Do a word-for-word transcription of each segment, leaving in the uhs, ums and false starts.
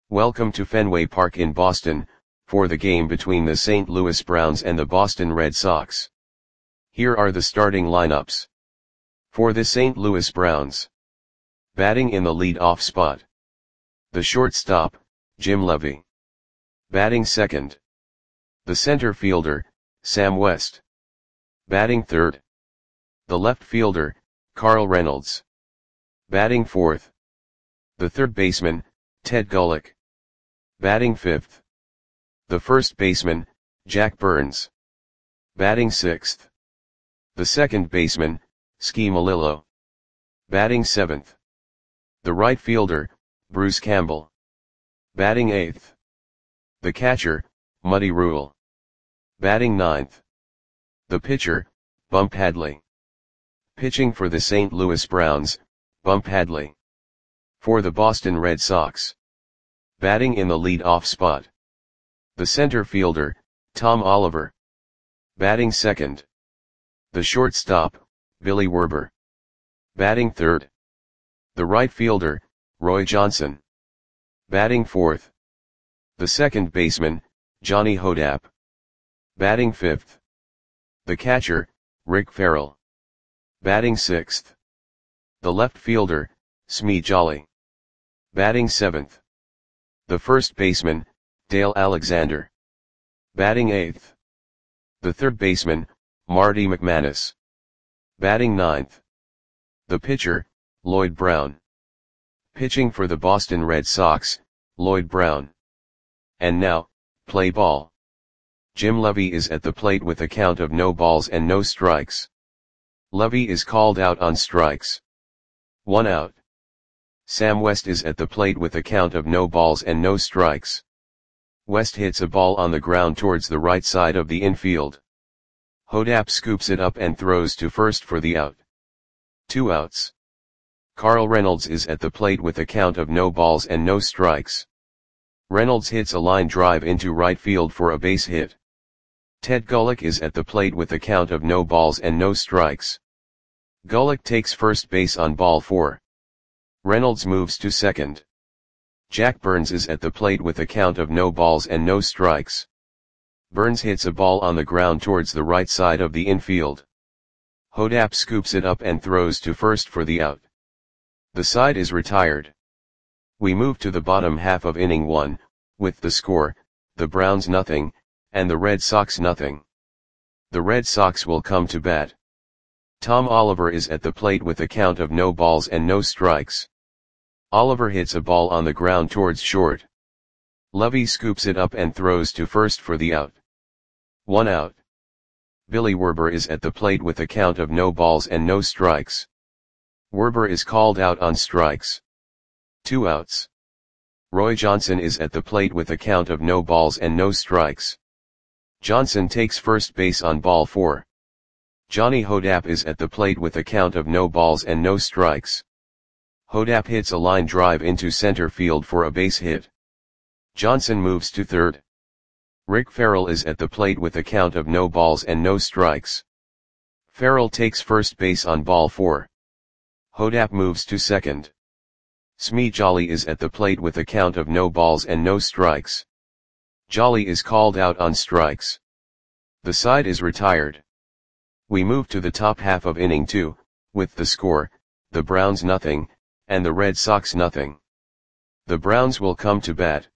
Welcome to Fenway Park in Boston, for the game between the Saint Louis Browns and the Boston Red Sox. Here are the starting lineups. For the Saint Louis Browns. Batting in the lead-off spot. The shortstop, Jim Levy. Batting second. The center fielder, Sam West. Batting third. The left fielder, Carl Reynolds. Batting fourth. The third baseman, Ted Golick. Batting fifth. The first baseman, Jack Burns. Batting sixth. The second baseman, Ski Melillo. Batting seventh. The right fielder, Bruce Campbell. Batting eighth. The catcher, Muddy Rule. Batting ninth. The pitcher, Bump Hadley. Pitching for the Saint Louis Browns, Bump Hadley. For the Boston Red Sox. Batting in the lead-off spot. The center fielder, Tom Oliver. Batting second. The shortstop, Billy Werber. Batting third. The right fielder, Roy Johnson. Batting fourth. The second baseman, Johnny Hodapp. Batting fifth. The catcher, Rick Farrell. Batting sixth. The left fielder, Smee Jolly. Batting seventh. The first baseman, Dale Alexander. Batting eighth. The third baseman, Marty McManus. Batting ninth. The pitcher, Lloyd Brown. Pitching for the Boston Red Sox, Lloyd Brown. And now, play ball. Jim Levy is at the plate with a count of no balls and no strikes. Levy is called out on strikes. One out. Sam West is at the plate with a count of no balls and no strikes. West hits a ball on the ground towards the right side of the infield. Hodapp scoops it up and throws to first for the out. Two outs. Carl Reynolds is at the plate with a count of no balls and no strikes. Reynolds hits a line drive into right field for a base hit. Ted Golick is at the plate with a count of no balls and no strikes. Golick takes first base on ball four. Reynolds moves to second. Jack Burns is at the plate with a count of no balls and no strikes. Burns hits a ball on the ground towards the right side of the infield. Hodapp scoops it up and throws to first for the out. The side is retired. We move to the bottom half of inning one, with the score, the Browns nothing, and the Red Sox nothing. The Red Sox will come to bat. Tom Oliver is at the plate with a count of no balls and no strikes. Oliver hits a ball on the ground towards short. Levy scoops it up and throws to first for the out. One out. Billy Werber is at the plate with a count of no balls and no strikes. Werber is called out on strikes. Two outs. Roy Johnson is at the plate with a count of no balls and no strikes. Johnson takes first base on ball four. Johnny Hodapp is at the plate with a count of no balls and no strikes. Hodapp hits a line drive into center field for a base hit. Johnson moves to third. Rick Farrell is at the plate with a count of no balls and no strikes. Farrell takes first base on ball four. Hodapp moves to second. Smee Jolly is at the plate with a count of no balls and no strikes. Jolly is called out on strikes. The side is retired. We move to the top half of inning two, with the score, the Browns nothing, and the Red Sox nothing. The Browns will come to bat.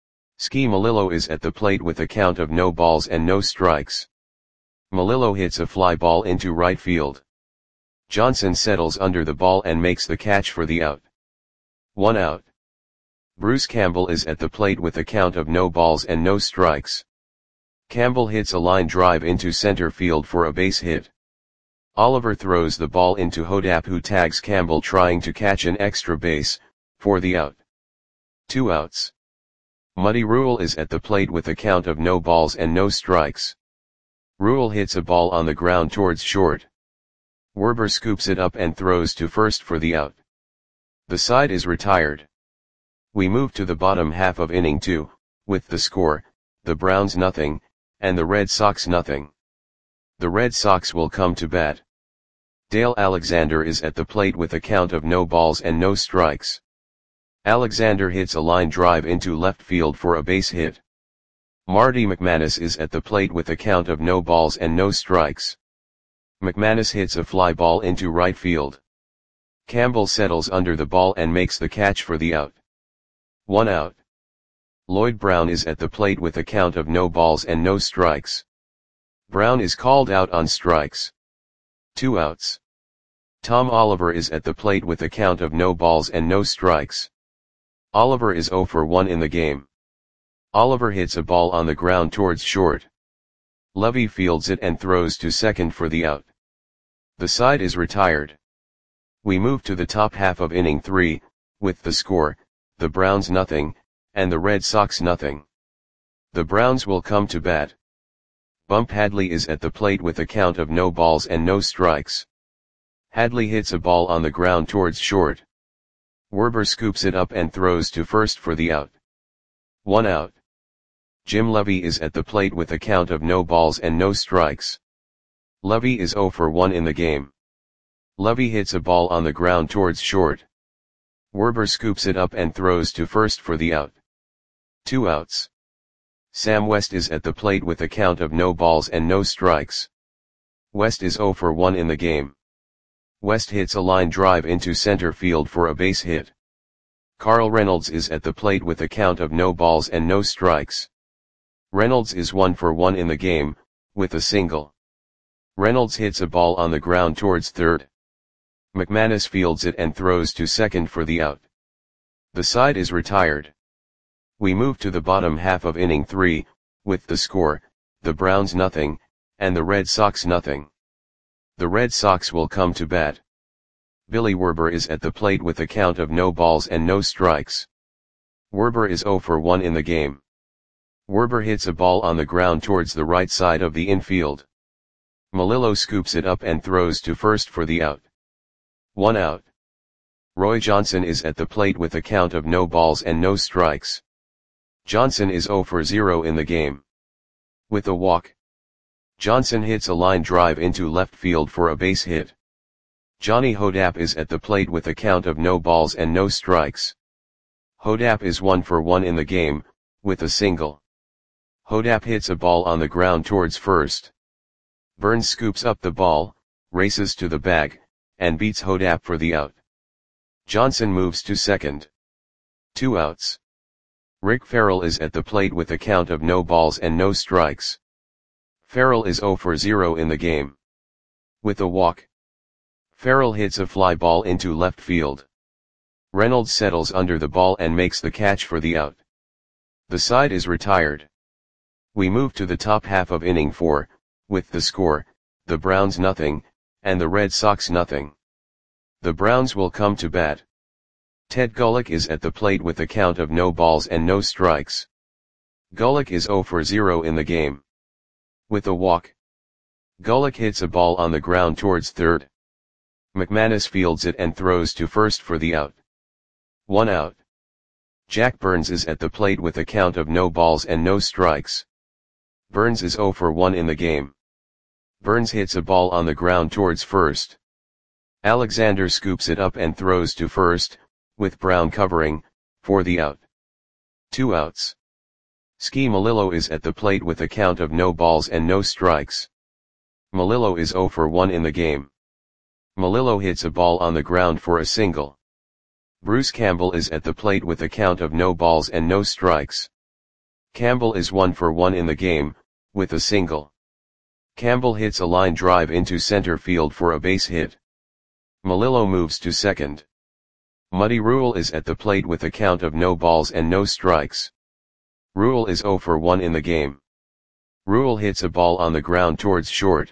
Ski Melillo is at the plate with a count of no balls and no strikes. Melillo hits a fly ball into right field. Johnson settles under the ball and makes the catch for the out. One out. Bruce Campbell is at the plate with a count of no balls and no strikes. Campbell hits a line drive into center field for a base hit. Oliver throws the ball into Hodapp, who tags Campbell trying to catch an extra base, for the out. Two outs. Muddy Rule is at the plate with a count of no balls and no strikes. Rule hits a ball on the ground towards short. Werber scoops it up and throws to first for the out. The side is retired. We move to the bottom half of inning two, with the score, the Browns nothing, and the Red Sox nothing. The Red Sox will come to bat. Dale Alexander is at the plate with a count of no balls and no strikes. Alexander hits a line drive into left field for a base hit. Marty McManus is at the plate with a count of no balls and no strikes. McManus hits a fly ball into right field. Campbell settles under the ball and makes the catch for the out. One out. Lloyd Brown is at the plate with a count of no balls and no strikes. Brown is called out on strikes. Two outs. Tom Oliver is at the plate with a count of no balls and no strikes. Oliver is oh for one in the game. Oliver hits a ball on the ground towards short. Levy fields it and throws to second for the out. The side is retired. We move to the top half of inning three, with the score, the Browns nothing, and the Red Sox nothing. The Browns will come to bat. Bump Hadley is at the plate with a count of no balls and no strikes. Hadley hits a ball on the ground towards short. Werber scoops it up and throws to first for the out. One out. Jim Levy is at the plate with a count of no balls and no strikes. Levy is oh for one in the game. Levy hits a ball on the ground towards short. Werber scoops it up and throws to first for the out. Two outs. Sam West is at the plate with a count of no balls and no strikes. West is oh for one in the game. West hits a line drive into center field for a base hit. Carl Reynolds is at the plate with a count of no balls and no strikes. Reynolds is one for one in the game, with a single. Reynolds hits a ball on the ground towards third. McManus fields it and throws to second for the out. The side is retired. We move to the bottom half of inning three, with the score, the Browns nothing, and the Red Sox nothing. The Red Sox will come to bat. Billy Werber is at the plate with a count of no balls and no strikes. Werber is oh for one in the game. Werber hits a ball on the ground towards the right side of the infield. Melillo scoops it up and throws to first for the out. One out. Roy Johnson is at the plate with a count of no balls and no strikes. Johnson is oh for zero in the game. With a walk. Johnson hits a line drive into left field for a base hit. Johnny Hodapp is at the plate with a count of no balls and no strikes. Hodapp is one for one in the game, with a single. Hodapp hits a ball on the ground towards first. Burns scoops up the ball, races to the bag, and beats Hodapp for the out. Johnson moves to second. Two outs. Rick Farrell is at the plate with a count of no balls and no strikes. Farrell is oh for zero in the game. With a walk. Farrell hits a fly ball into left field. Reynolds settles under the ball and makes the catch for the out. The side is retired. We move to the top half of inning four, with the score, the Browns nothing, and the Red Sox nothing. The Browns will come to bat. Ted Gullick is at the plate with a count of no balls and no strikes. Gullick is oh for zero in the game. With a walk. Gullick hits a ball on the ground towards third. McManus fields it and throws to first for the out. One out. Jack Burns is at the plate with a count of no balls and no strikes. Burns is oh for one in the game. Burns hits a ball on the ground towards first. Alexander scoops it up and throws to first, with Brown covering, for the out. Two outs. Ski Melillo is at the plate with a count of no balls and no strikes. Melillo is oh for one in the game. Melillo hits a ball on the ground for a single. Bruce Campbell is at the plate with a count of no balls and no strikes. Campbell is one for one in the game, with a single. Campbell hits a line drive into center field for a base hit. Melillo moves to second. Muddy Rule is at the plate with a count of no balls and no strikes. Rule is oh for one in the game. Rule hits a ball on the ground towards short.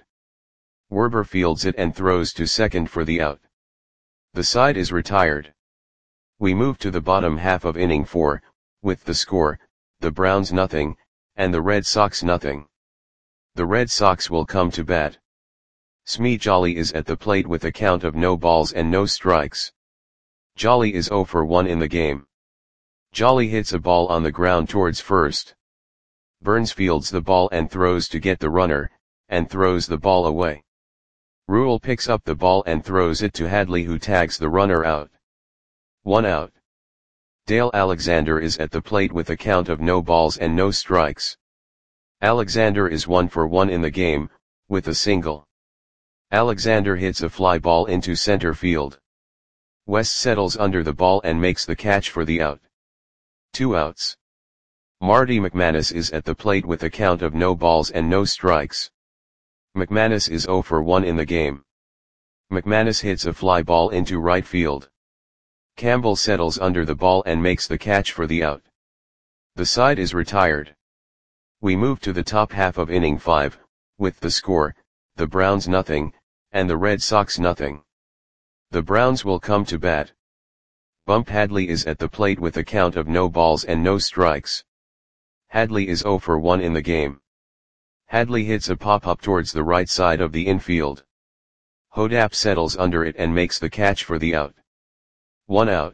Werber fields it and throws to second for the out. The side is retired. We move to the bottom half of inning four, with the score, the Browns nothing, and the Red Sox nothing. The Red Sox will come to bat. Smee Jolly is at the plate with a count of no balls and no strikes. Jolly is oh for one in the game. Jolly hits a ball on the ground towards first. Burns fields the ball and throws to get the runner, and throws the ball away. Rule picks up the ball and throws it to Hadley, who tags the runner out. One out. Dale Alexander is at the plate with a count of no balls and no strikes. Alexander is one for one in the game, with a single. Alexander hits a fly ball into center field. West settles under the ball and makes the catch for the out. Two outs. Marty McManus is at the plate with a count of no balls and no strikes. McManus is zero for one in the game. McManus hits a fly ball into right field. Campbell settles under the ball and makes the catch for the out. The side is retired. We move to the top half of inning five, with the score, the Browns nothing, and the Red Sox nothing. The Browns will come to bat. Bump Hadley is at the plate with a count of no balls and no strikes. Hadley is zero for one in the game. Hadley hits a pop-up towards the right side of the infield. Hodap settles under it and makes the catch for the out. One out.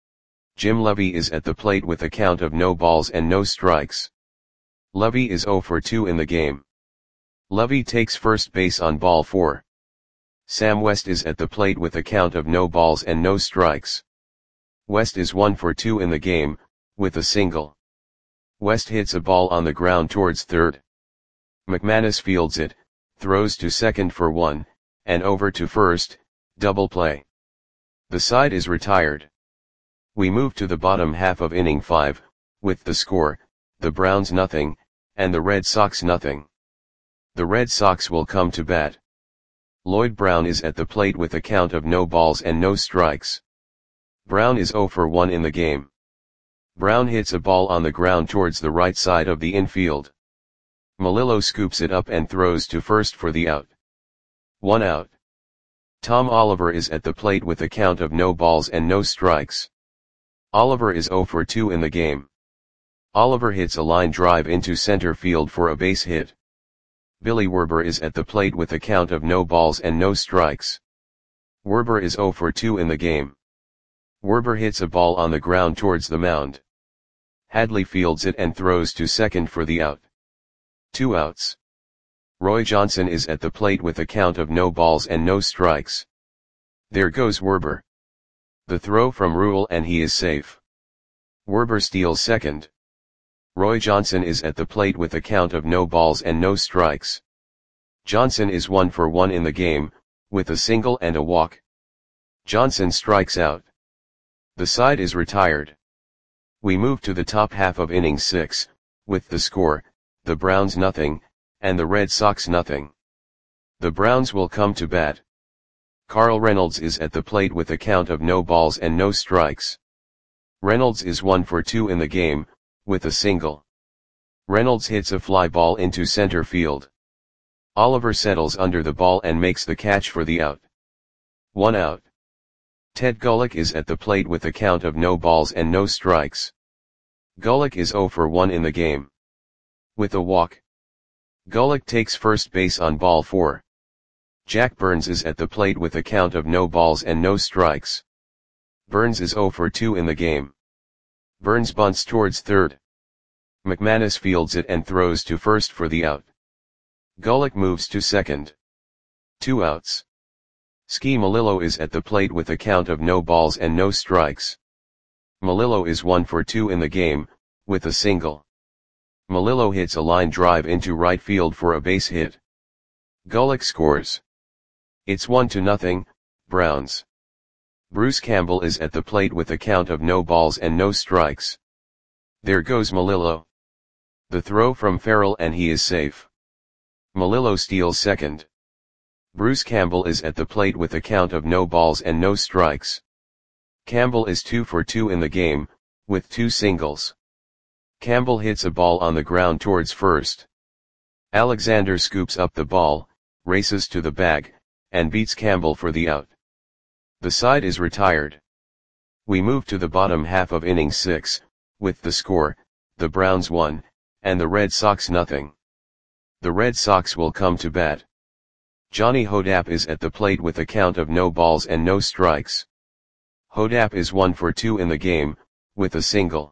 Jim Levy is at the plate with a count of no balls and no strikes. Levy is zero for two in the game. Levy takes first base on ball four. Sam West is at the plate with a count of no balls and no strikes. West is one for two in the game, with a single. West hits a ball on the ground towards third. McManus fields it, throws to second for one, and over to first, double play. The side is retired. We move to the bottom half of inning five, with the score, the Browns nothing, and the Red Sox nothing. The Red Sox will come to bat. Lloyd Brown is at the plate with a count of no balls and no strikes. Brown is zero for one in the game. Brown hits a ball on the ground towards the right side of the infield. Melillo scoops it up and throws to first for the out. One out. Tom Oliver is at the plate with a count of no balls and no strikes. Oliver is zero for two in the game. Oliver hits a line drive into center field for a base hit. Billy Werber is at the plate with a count of no balls and no strikes. Werber is zero for two in the game. Werber hits a ball on the ground towards the mound. Hadley fields it and throws to second for the out. Two outs. Roy Johnson is at the plate with a count of no balls and no strikes. There goes Werber. The throw from Rule and he is safe. Werber steals second. Roy Johnson is at the plate with a count of no balls and no strikes. Johnson is one for one in the game, with a single and a walk. Johnson strikes out. The side is retired. We move to the top half of inning six, with the score, the Browns nothing, and the Red Sox nothing. The Browns will come to bat. Carl Reynolds is at the plate with a count of no balls and no strikes. Reynolds is one for two in the game, with a single. Reynolds hits a fly ball into center field. Oliver settles under the ball and makes the catch for the out. One out. Ted Gulick is at the plate with a count of no balls and no strikes. Gulick is zero for one in the game. With a walk. Gulick takes first base on ball four. Jack Burns is at the plate with a count of no balls and no strikes. Burns is zero for two in the game. Burns bunts towards third. McManus fields it and throws to first for the out. Gulick moves to second. Two outs. Ski Melillo is at the plate with a count of no balls and no strikes. Melillo is one for two in the game, with a single. Melillo hits a line drive into right field for a base hit. Gulick scores. It's one to nothing, Browns. Bruce Campbell is at the plate with a count of no balls and no strikes. There goes Melillo. The throw from Farrell and he is safe. Melillo steals second. Bruce Campbell is at the plate with a count of no balls and no strikes. Campbell is two for two in the game, with two singles. Campbell hits a ball on the ground towards first. Alexander scoops up the ball, races to the bag, and beats Campbell for the out. The side is retired. We move to the bottom half of inning six, with the score, the Browns one, and the Red Sox nothing. The Red Sox will come to bat. Johnny Hodap is at the plate with a count of no balls and no strikes. Hodap is one for two in the game, with a single.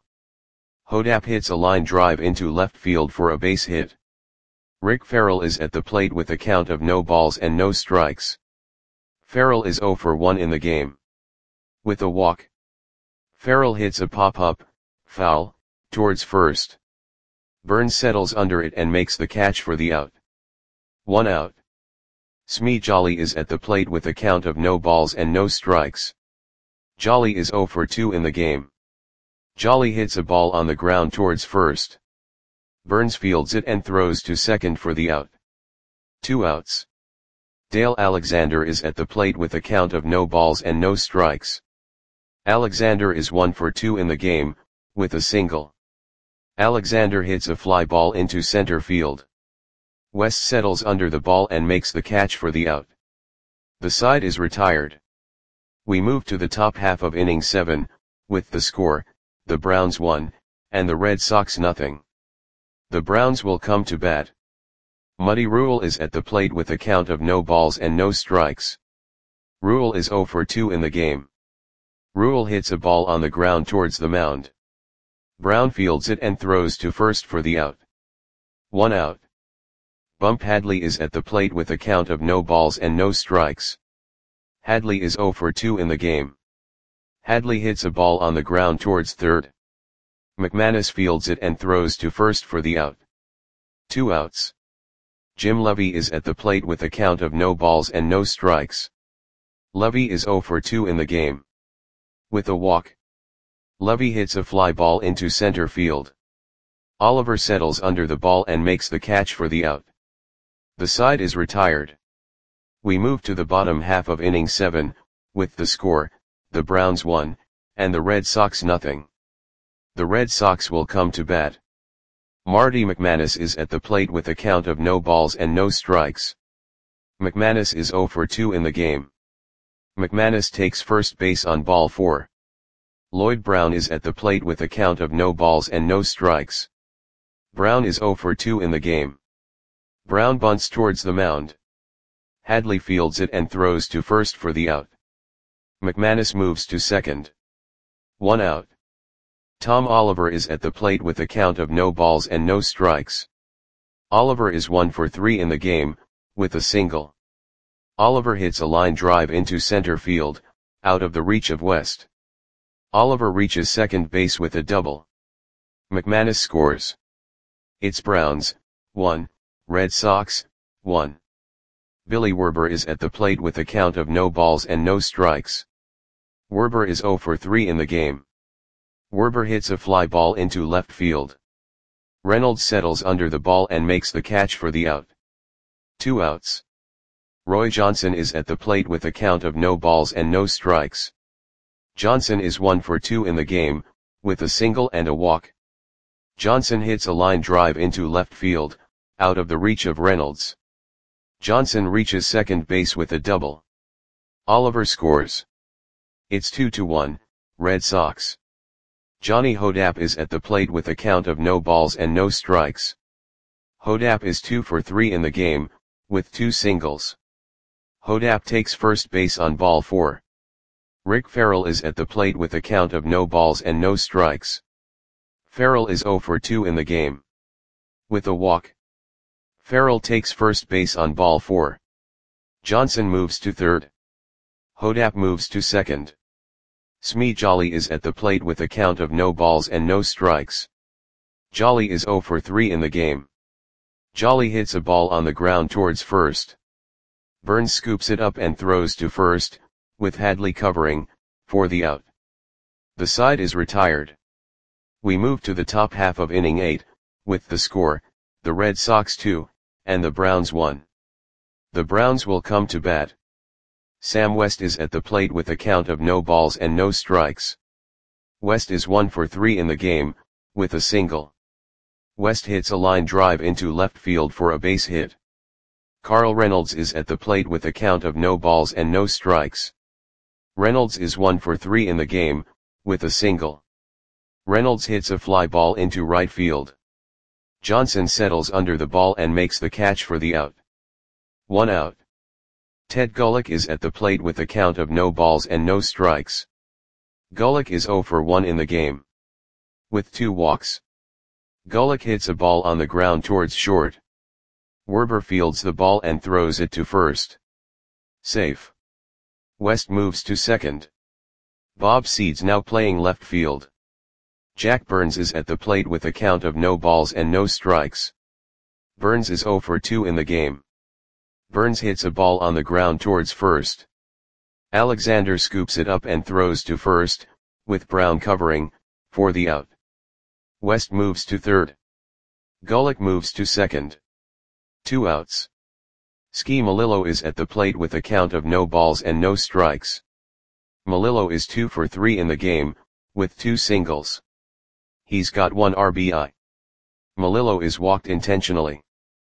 Hodap hits a line drive into left field for a base hit. Rick Farrell is at the plate with a count of no balls and no strikes. Farrell is zero for one in the game. With a walk. Farrell hits a pop-up, foul, towards first. Burns settles under it and makes the catch for the out. One out. Smee Jolly is at the plate with a count of no balls and no strikes. Jolly is zero for two in the game. Jolly hits a ball on the ground towards first. Burns fields it and throws to second for the out. Two outs. Dale Alexander is at the plate with a count of no balls and no strikes. Alexander is one for two in the game, with a single. Alexander hits a fly ball into center field. West settles under the ball and makes the catch for the out. The side is retired. We move to the top half of inning seven, with the score, the Browns one, and the Red Sox nothing. The Browns will come to bat. Muddy Rule is at the plate with a count of no balls and no strikes. Rule is zero for two in the game. Rule hits a ball on the ground towards the mound. Brown fields it and throws to first for the out. One out. Bump Hadley is at the plate with a count of no balls and no strikes. Hadley is zero for two in the game. Hadley hits a ball on the ground towards third. McManus fields it and throws to first for the out. Two outs. Jim Lovey is at the plate with a count of no balls and no strikes. Lovey is zero for two in the game. With a walk. Lovey hits a fly ball into center field. Oliver settles under the ball and makes the catch for the out. The side is retired. We move to the bottom half of inning seven, with the score, the Browns one, and the Red Sox nothing. The Red Sox will come to bat. Marty McManus is at the plate with a count of no balls and no strikes. McManus is zero for two in the game. McManus takes first base on ball four. Lloyd Brown is at the plate with a count of no balls and no strikes. Brown is zero for two in the game. Brown bunts towards the mound. Hadley fields it and throws to first for the out. McManus moves to second. One out. Tom Oliver is at the plate with a count of no balls and no strikes. Oliver is one for three in the game, with a single. Oliver hits a line drive into center field, out of the reach of West. Oliver reaches second base with a double. McManus scores. It's Browns, one, Red Sox, one. Billy Werber is at the plate with a count of no balls and no strikes. Werber is zero for three in the game. Werber hits a fly ball into left field. Reynolds settles under the ball and makes the catch for the out. Two outs. Roy Johnson is at the plate with a count of no balls and no strikes. Johnson is one for two in the game, with a single and a walk. Johnson hits a line drive into left field, out of the reach of Reynolds. Johnson reaches second base with a double. Oliver scores. It's two to one, Red Sox. Johnny Hodapp is at the plate with a count of no balls and no strikes. Hodapp is two for three in the game, with two singles. Hodapp takes first base on ball four. Rick Farrell is at the plate with a count of no balls and no strikes. Farrell is zero for two in the game. With a walk. Farrell takes first base on ball four. Johnson moves to third. Hodapp moves to second. Smee Jolly is at the plate with a count of no balls and no strikes. Jolly is zero for three in the game. Jolly hits a ball on the ground towards first. Burns scoops it up and throws to first, with Hadley covering, for the out. The side is retired. We move to the top half of inning eight, with the score, the Red Sox two, and the Browns one. The Browns will come to bat. Sam West is at the plate with a count of no balls and no strikes. West is one for three in the game, with a single. West hits a line drive into left field for a base hit. Carl Reynolds is at the plate with a count of no balls and no strikes. Reynolds is one for three in the game, with a single. Reynolds hits a fly ball into right field. Johnson settles under the ball and makes the catch for the out. One out. Ted Gulick is at the plate with a count of no balls and no strikes. Gulick is zero for one in the game. With two walks. Gulick hits a ball on the ground towards short. Werber fields the ball and throws it to first. Safe. West moves to second. Bob Seeds now playing left field. Jack Burns is at the plate with a count of no balls and no strikes. Burns is oh for two in the game. Burns hits a ball on the ground towards first. Alexander scoops it up and throws to first, with Brown covering, for the out. West moves to third. Golick moves to second. Two outs. Ski Melillo is at the plate with a count of no balls and no strikes. Melillo is two for three in the game, with two singles. He's got one R B I. Melillo is walked intentionally.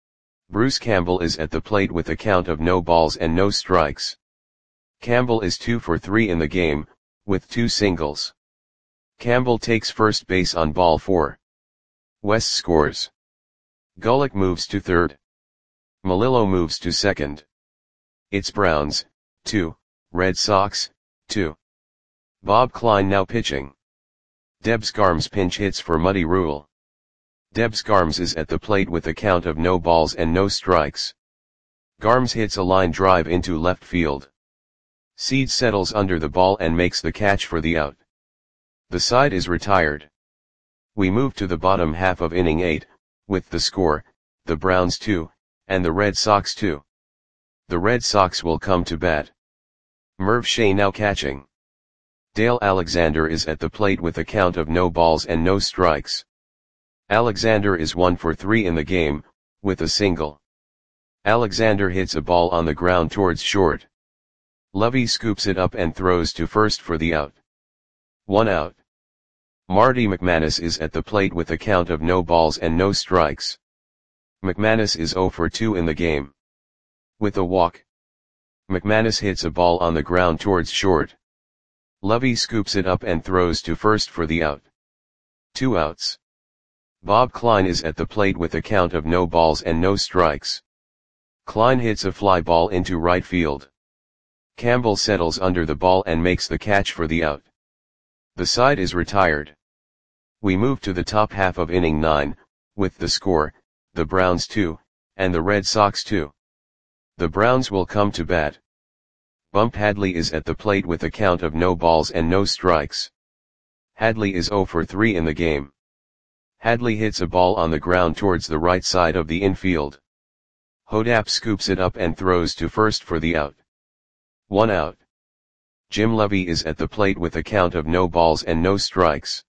Bruce Campbell is at the plate with a count of no balls and no strikes. Campbell is two for three in the game, with two singles. Campbell takes first base on ball four. West scores. Golick moves to third. Melillo moves to second. It's Browns, two, Red Sox, two. Bob Klein now pitching. Debs Garms pinch hits for Muddy Rule. Debs Garms is at the plate with a count of no balls and no strikes. Garms hits a line drive into left field. Seeds settles under the ball and makes the catch for the out. The side is retired. We move to the bottom half of inning eight, with the score, the Browns two, and the Red Sox two. The Red Sox will come to bat. Merv Shea now catching. Dale Alexander is at the plate with a count of no balls and no strikes. Alexander is one for three in the game, with a single. Alexander hits a ball on the ground towards short. Lovey scoops it up and throws to first for the out. One out. Marty McManus is at the plate with a count of no balls and no strikes. McManus is oh for two in the game. With a walk. McManus hits a ball on the ground towards short. Lovey scoops it up and throws to first for the out. Two outs. Bob Klein is at the plate with a count of no balls and no strikes. Klein hits a fly ball into right field. Campbell settles under the ball and makes the catch for the out. The side is retired. We move to the top half of inning nine, with the score, the Browns two, and the Red Sox two. The Browns will come to bat. Bump Hadley is at the plate with a count of no balls and no strikes. Hadley is oh for three in the game. Hadley hits a ball on the ground towards the right side of the infield. Hodap scoops it up and throws to first for the out. One out. Jim Lovey is at the plate with a count of no balls and no strikes.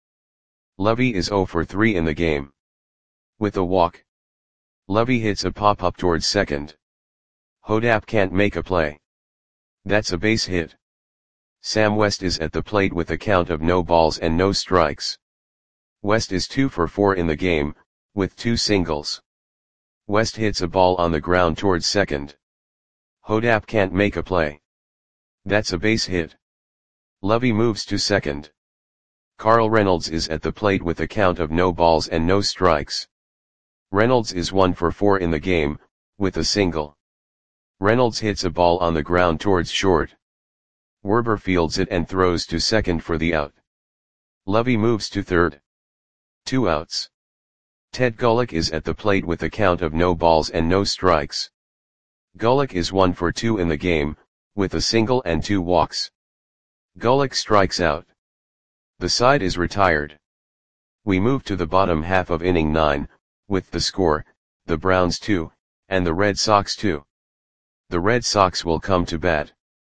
Lovey is oh for three in the game. With a walk. Lovey hits a pop-up towards second. Hodap can't make a play. That's a base hit. Sam West is at the plate with a count of no balls and no strikes. West is two for four in the game, with two singles. West hits a ball on the ground towards second. Hodap can't make a play. That's a base hit. Lovey moves to second. Carl Reynolds is at the plate with a count of no balls and no strikes. Reynolds is one for four in the game, with a single. Reynolds hits a ball on the ground towards short. Werber fields it and throws to second for the out. Lovey moves to third. Two outs. Ted Golick is at the plate with a count of no balls and no strikes. Golick is one for two in the game, with a single and two walks. Golick strikes out. The side is retired. We move to the bottom half of inning nine, with the score, the Browns two, and the Red Sox two. The Red Sox will come to bat.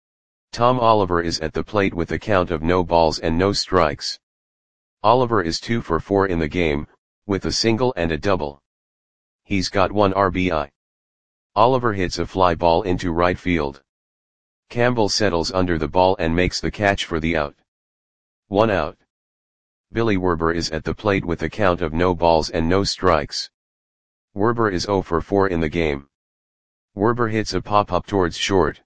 Tom Oliver is at the plate with a count of no balls and no strikes. Oliver is two for four in the game, with a single and a double. He's got one R B I. Oliver hits a fly ball into right field. Campbell settles under the ball and makes the catch for the out. One out. Billy Werber is at the plate with a count of no balls and no strikes. Werber is oh for four in the game. Werber hits a pop-up towards short.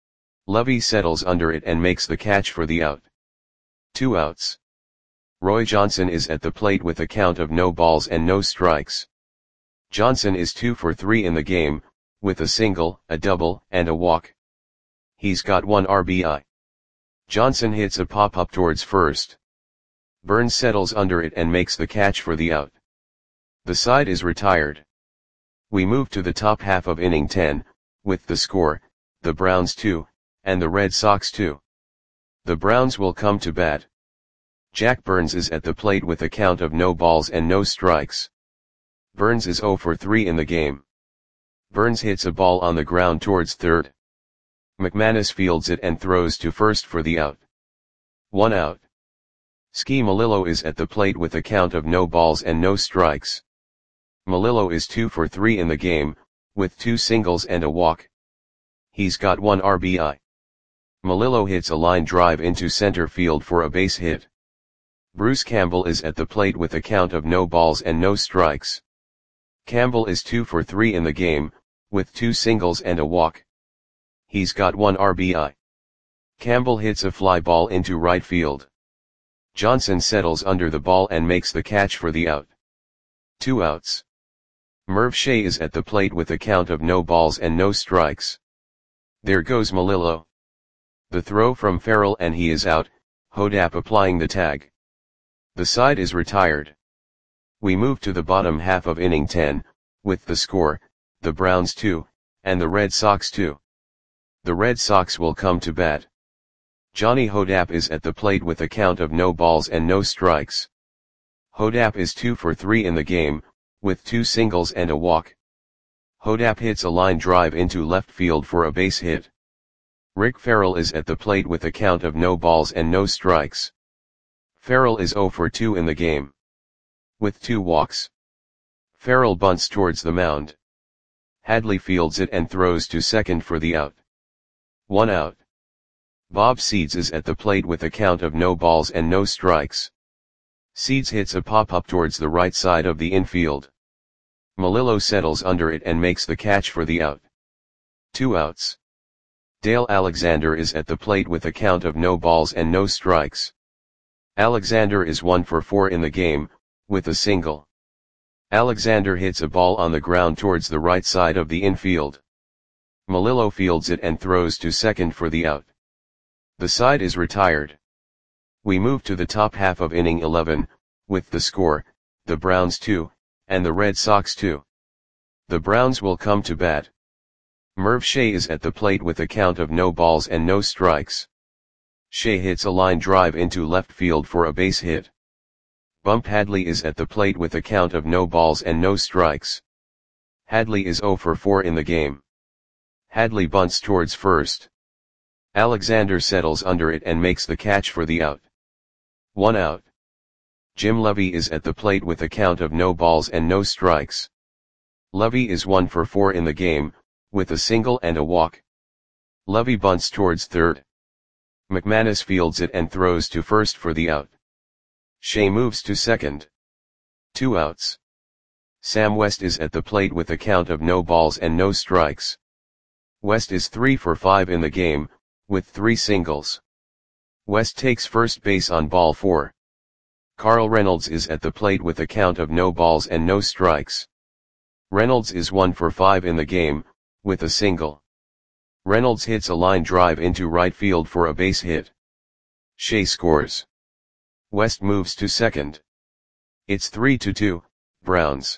Lovey settles under it and makes the catch for the out. Two outs. Roy Johnson is at the plate with a count of no balls and no strikes. Johnson is two for three in the game, with a single, a double, and a walk. He's got one R B I. Johnson hits a pop-up towards first. Burns settles under it and makes the catch for the out. The side is retired. We move to the top half of inning ten, with the score, the Browns two, and the Red Sox two. The Browns will come to bat. Jack Burns is at the plate with a count of no balls and no strikes. Burns is oh for three in the game. Burns hits a ball on the ground towards third. McManus fields it and throws to first for the out. One out. Ski Melillo is at the plate with a count of no balls and no strikes. Melillo is two for three in the game, with two singles and a walk. He's got one R B I. Melillo hits a line drive into center field for a base hit. Bruce Campbell is at the plate with a count of no balls and no strikes. Campbell is two for three in the game, with two singles and a walk. He's got one R B I. Campbell hits a fly ball into right field. Johnson settles under the ball and makes the catch for the out. Two outs. Merv Shea is at the plate with a count of no balls and no strikes. There goes Melillo. The throw from Farrell and he is out, Hodap applying the tag. The side is retired. We move to the bottom half of inning ten, with the score, the Browns two, and the Red Sox two. The Red Sox will come to bat. Johnny Hodap is at the plate with a count of no balls and no strikes. Hodap is two for three in the game, with two singles and a walk. Hodap hits a line drive into left field for a base hit. Rick Farrell is at the plate with a count of no balls and no strikes. Farrell is oh for two in the game, with two walks. Farrell bunts towards the mound. Hadley fields it and throws to second for the out. One out. Bob Seeds is at the plate with a count of no balls and no strikes. Seeds hits a pop-up towards the right side of the infield. Melillo settles under it and makes the catch for the out. Two outs. Dale Alexander is at the plate with a count of no balls and no strikes. Alexander is one for four in the game, with a single. Alexander hits a ball on the ground towards the right side of the infield. Melillo fields it and throws to second for the out. The side is retired. We move to the top half of inning eleven, with the score, the Browns two, and the Red Sox two. The Browns will come to bat. Merv Shea is at the plate with a count of no balls and no strikes. Shea hits a line drive into left field for a base hit. Bump Hadley is at the plate with a count of no balls and no strikes. Hadley is oh for four in the game. Hadley bunts towards first. Alexander settles under it and makes the catch for the out. One out. Jim Levy is at the plate with a count of no balls and no strikes. Levy is one for four in the game, with a single and a walk. Levy bunts towards third. McManus fields it and throws to first for the out. Shea moves to second. Two outs. Sam West is at the plate with a count of no balls and no strikes. West is three for five in the game, with three singles. West takes first base on ball four. Carl Reynolds is at the plate with a count of no balls and no strikes. Reynolds is one for five in the game, with a single. Reynolds hits a line drive into right field for a base hit. Shea scores. West moves to second. It's three to two, Browns.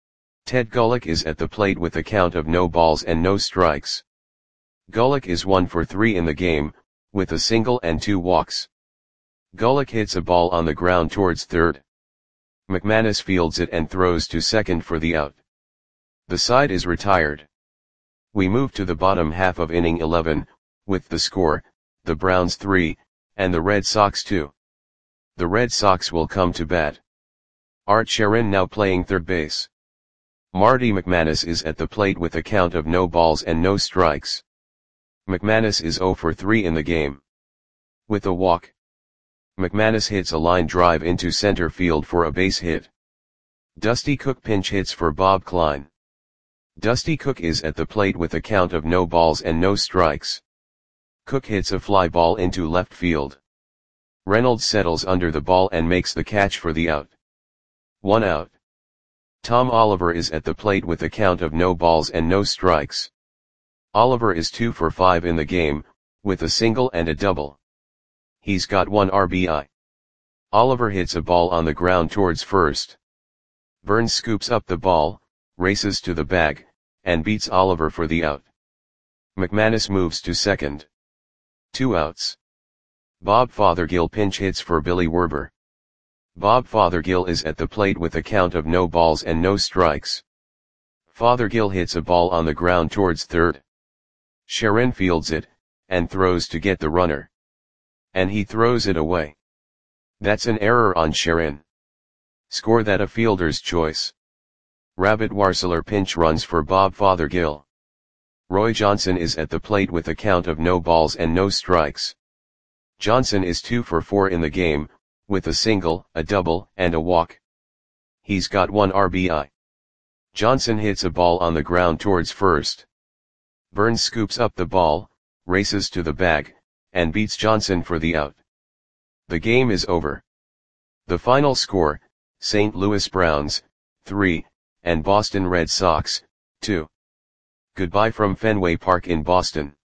Ted Gullick is at the plate with a count of no balls and no strikes. Gullick is one for three in the game, with a single and two walks. Gullick hits a ball on the ground towards third. McManus fields it and throws to second for the out. The side is retired. We move to the bottom half of inning eleven, with the score, the Browns three, and the Red Sox two. The Red Sox will come to bat. Art Sharon now playing third base. Marty McManus is at the plate with a count of no balls and no strikes. McManus is oh for three in the game, with a walk. McManus hits a line drive into center field for a base hit. Dusty Cook pinch hits for Bob Klein. Dusty Cook is at the plate with a count of no balls and no strikes. Cook hits a fly ball into left field. Reynolds settles under the ball and makes the catch for the out. One out. Tom Oliver is at the plate with a count of no balls and no strikes. Oliver is two for five in the game, with a single and a double. He's got one R B I. Oliver hits a ball on the ground towards first. Burns scoops up the ball, races to the bag, and beats Oliver for the out. McManus moves to second. Two outs. Bob Fothergill pinch hits for Billy Werber. Bob Fothergill is at the plate with a count of no balls and no strikes. Fothergill hits a ball on the ground towards third. Sharon fields it, and throws to get the runner. And he throws it away. That's an error on Sharon. Score that a fielder's choice. Rabbit Warseler pinch runs for Bob Fothergill. Roy Johnson is at the plate with a count of no balls and no strikes. Johnson is two for four in the game, with a single, a double, and a walk. He's got one R B I. Johnson hits a ball on the ground towards first. Burns scoops up the ball, races to the bag, and beats Johnson for the out. The game is over. The final score, Saint Louis Browns, three, and Boston Red Sox, two. Goodbye from Fenway Park in Boston.